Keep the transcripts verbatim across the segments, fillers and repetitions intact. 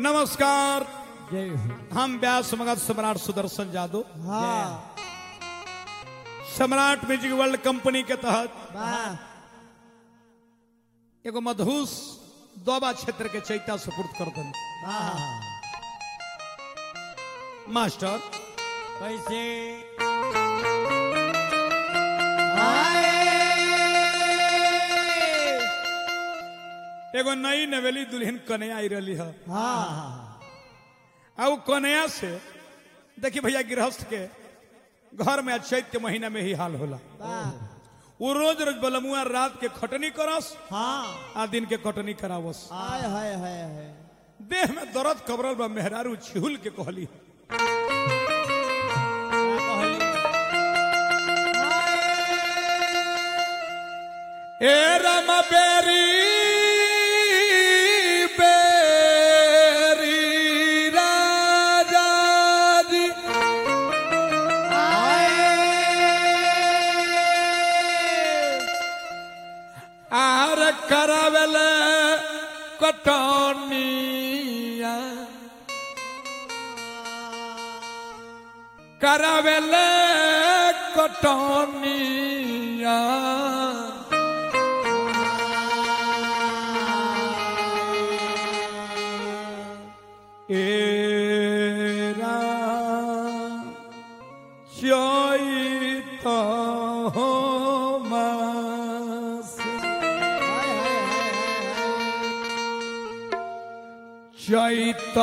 नमस्कार। जय हो। हम व्यास मगध सम्राट सुदर्शन जादव, हाँ सम्राट म्यूजिक वर्ल्ड कंपनी के तहत वाह एगो मधुस दोबा क्षेत्र के चैता सुपुर्द कर दन। वाह मास्टर कैसे एगो नई नवेली दुल्हन कन्या आई रही है। हाँ अब कन्या से देखिए भैया, गृहस्थ के घर में चैत महीना में ही हाल होला। वाह वो रोज रोज बलमुआ रात के खटनी करस हाँ आ दिन के कटनी करावस। हाय हाय हाय हाय देह में दर्द कबरल बा, मेहरारू छिहुल के कहली ए राम बेरी बेरी राजा जी आर करावेल कटनिया करावेल कटनिया एरा चैत मास चैत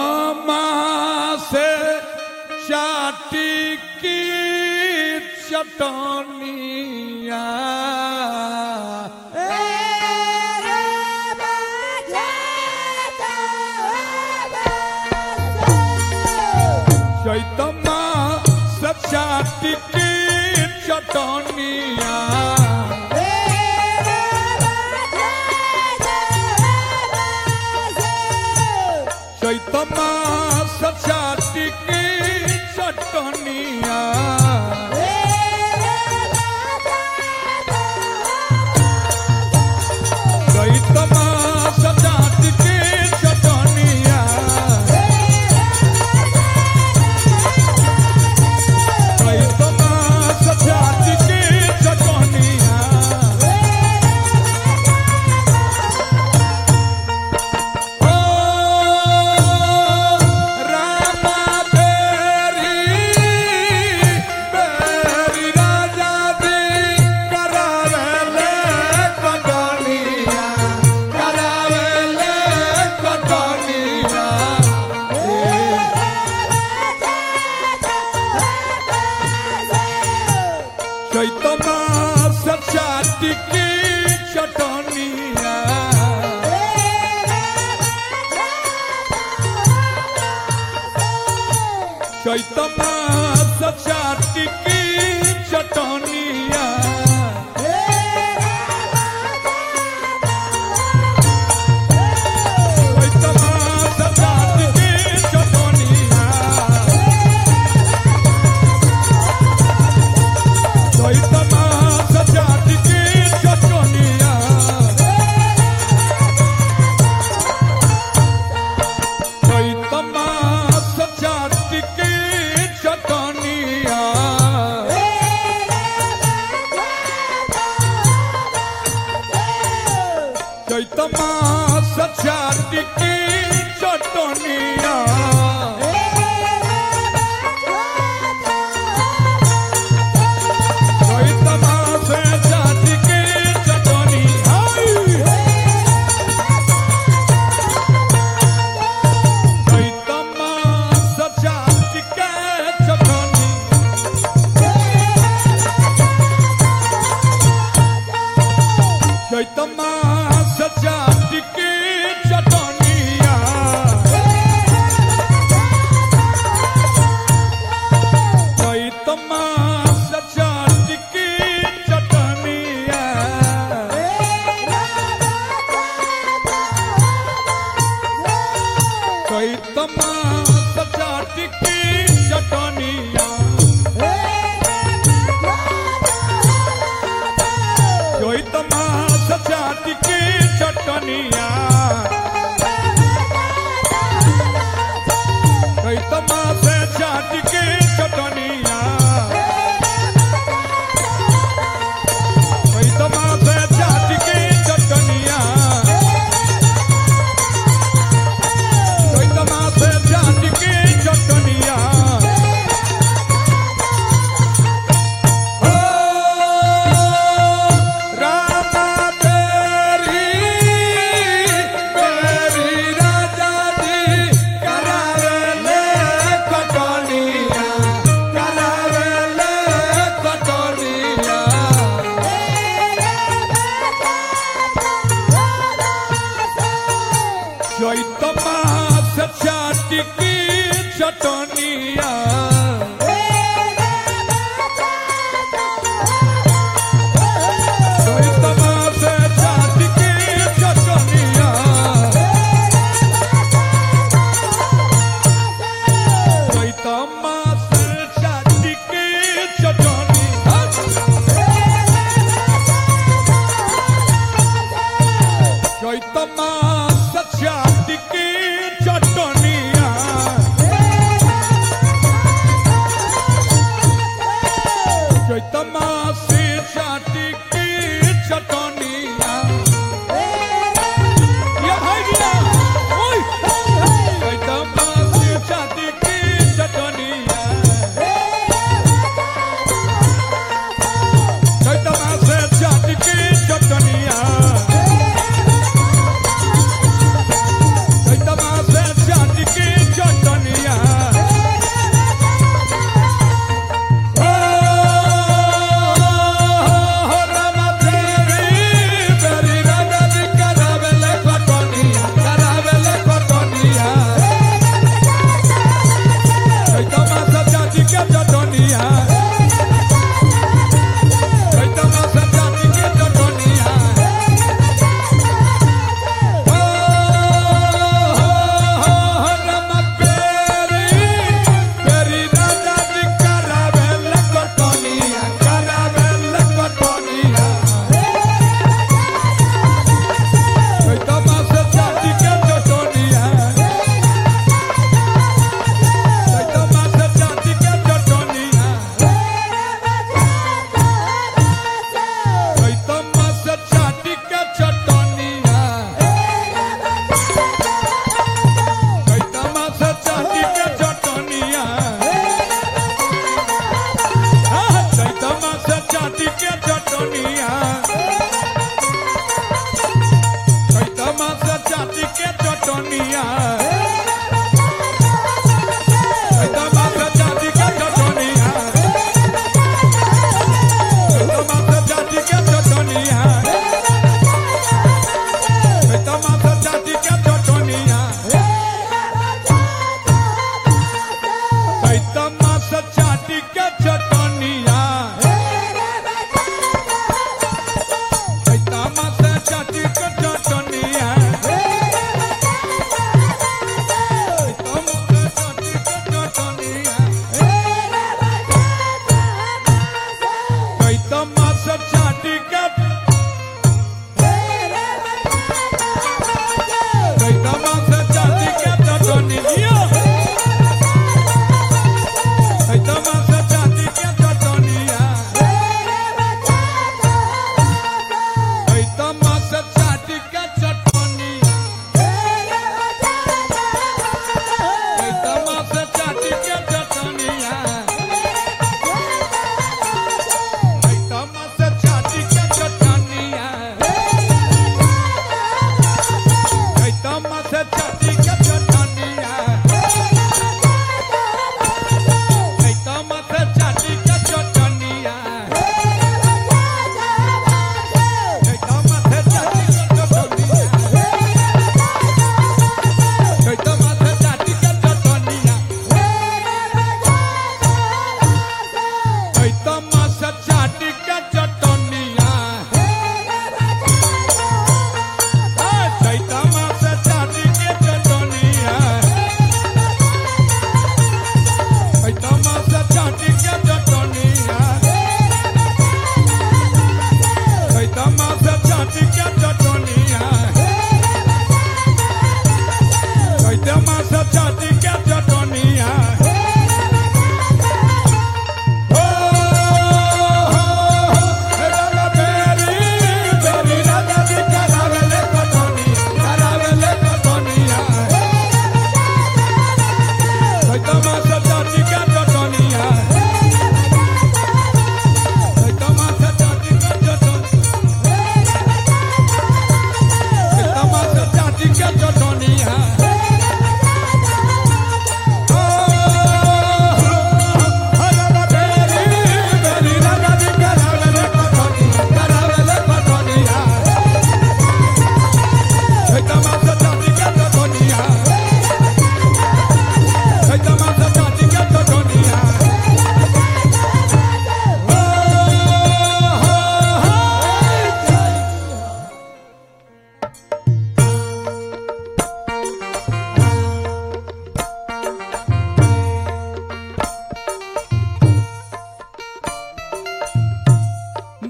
मासे चाटी की चटनिया चैत मास चाटी की चटनिया चैत मास चाटी की चटनिया चैत मास चाटी की चटनिया चैत मास चाटी की चटनिया ओ रामा बेरी बेरी राजा दी करावेले कटनिया करावेले कटनिया चैत मास चाटी की चटनिया चैत मास चाटी की चटनिया चैत मास चाटी की चटनिया चैत मास चाटी की चटनिया चैत मास चाटी की चटनिया चैत मास चाटी की चटनिया चैत मास चाटी की चटनिया चैत मास चाटी के चटनी चैत मास चाटी की चटनिया चैत मास चाटी की चटनिया चैत मास चाटी की चटनिया चैत मास चाटी की चटनिया चटनिया चैतमा से चाट के चटनिया चैतमा से चाट के चटनिया चैतमा से चाट के चटनिया चैतमा से चाट के चटनिया ये भाई दिया ओए चैतमा से चाट के चटनिया चैतमा से चाट के चटनिया चैतमा से चाट के चटनिया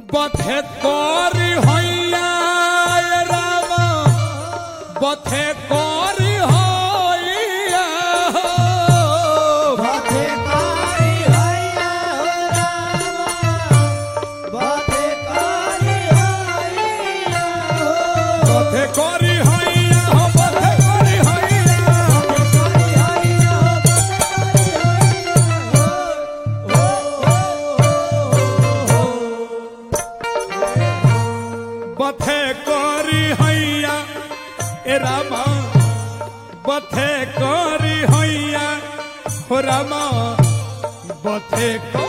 बथे कोरी हैया रामा बथे कोरी हैया बथे कोरी हैया रामा बथे कोरी हैया बथे कोरी हैया हो बथे कोरी हैया बथे कोरी हैया ए रामा बथे कोरी हैया हो रामा बथे को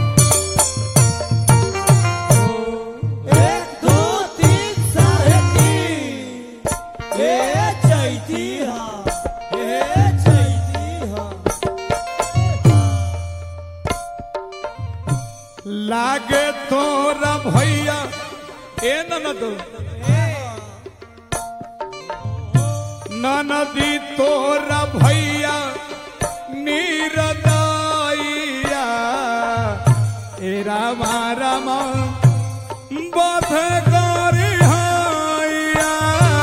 एक दो तीन साढ़े तीन ए चैती हा ए चैती हा लागे तोरा भैया ए ननद ननदी तोरा भैया नीरदैया ए रामा रामा बथे कोरी हैया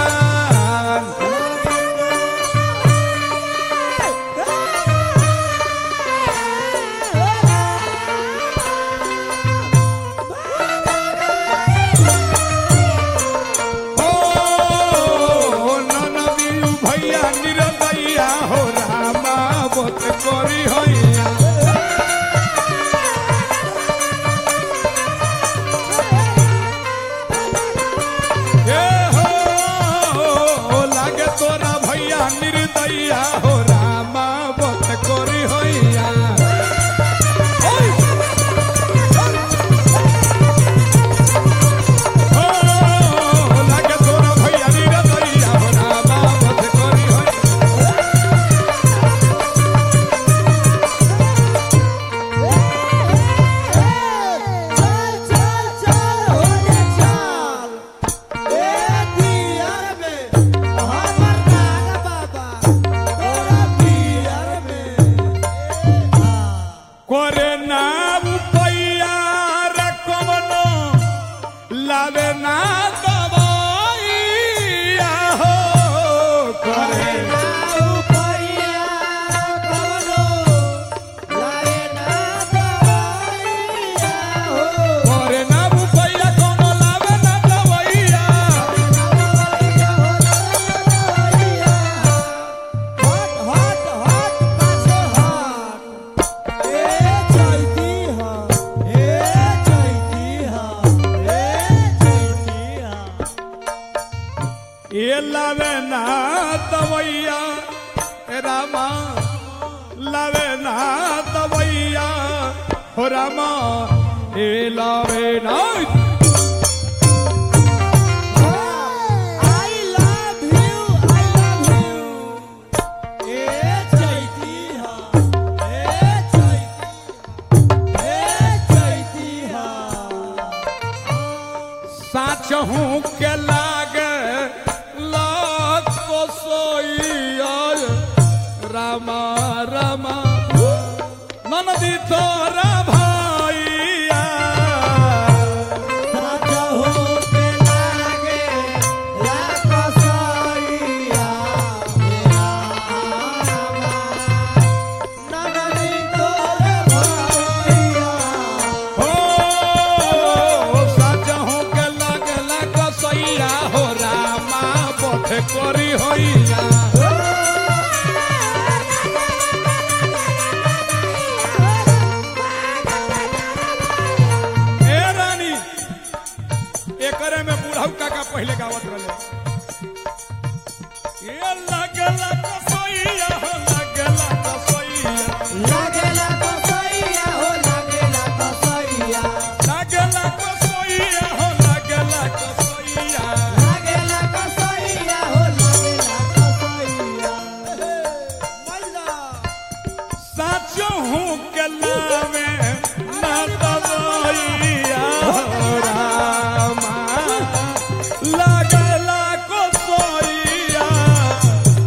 ओ ननदी भैया नीरदैया हो रामा बथे कोरी हैया ए हो लागे तोरा भैया निर्दया हो रामा बथे कोरी हैया ओ लागे तोरा भैया निर्दया हो रामा बथे कोरी हैया चल चल चल हो जा चल ए दियार में हमर नाग बाबा तोरा पियर में करे ना पैया रकमनो लावे ना दवाइया हो करे ना रुपैया कवनो लाए ना दवाइया हो करे ना पैया कोनो लावे ना दवाइया हट हट हट पाछे हट ए चैती हा ए चैती हा ए चैती हा ए लावे ना दवाइया ए रामा लावे ना दवाइया हो रामा ए लावे ना I love you I love you ए चैती हा ए चैती ए चैती हा साच हूँ के लागे लाख को सोइया रामा रामा ननदी तोरा भैया साजा हो के लागे लाख सैया मेरा ननदी तोरे भैया हो साच हूँ के लागे लाख सैया हो रामा बथे कोरी हैया ए रानी एकरे में बुढ़ऊ काका पहले गावत रहे ये लगला कसैया हो लगला कसैया लागेला कसैया हो लागेला कसैया लगला कसैया हो लगला कसैया लागेला कसैया हो लागेला कसैया मल्ला साचो हूँ के लावे ना दवाइया हो रामा लगला कसैया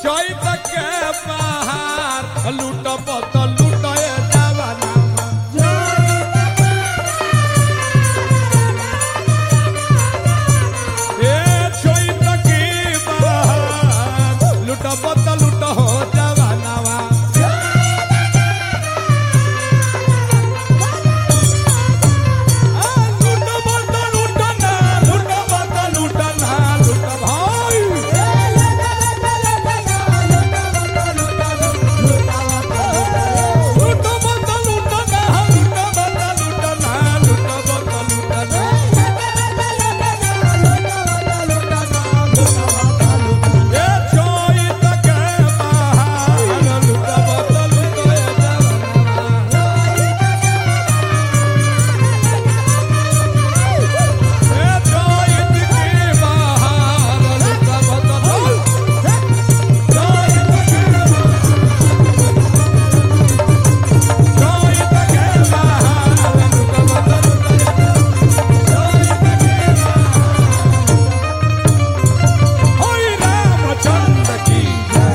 चैत के बहार लूट पत लूटे जवाना ए चैत के बहार लूट पत लूट हो जवानावा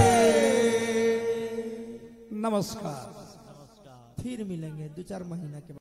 नमस्कार। फिर मिलेंगे दो चार महीना के बाद।